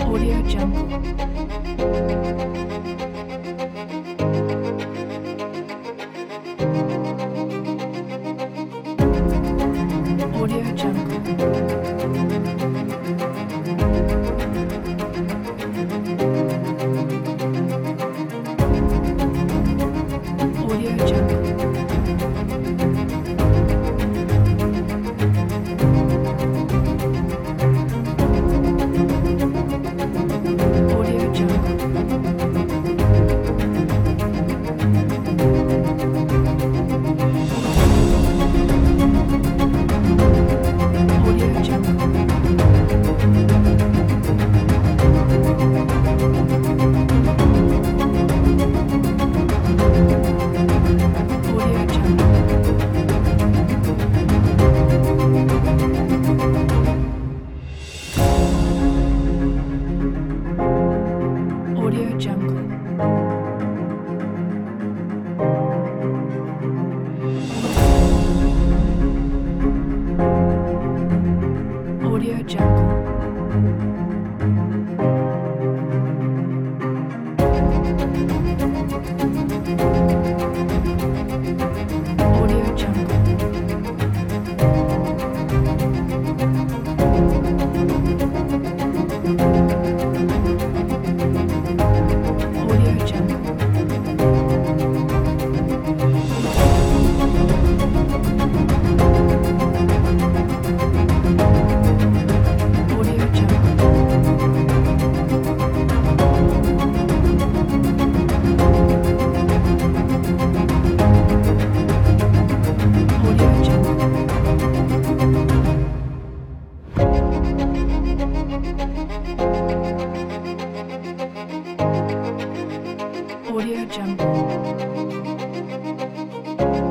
Audio Jungle. Audio Jungle. Audio Jungle. Audio Jungle. Audio Jungle. Audio Jungle. Audio Jungle. Audio Jungle. Audio Jungle. Audio Jungle. Audio Jungle. Audio Jungle. Audio Jungle.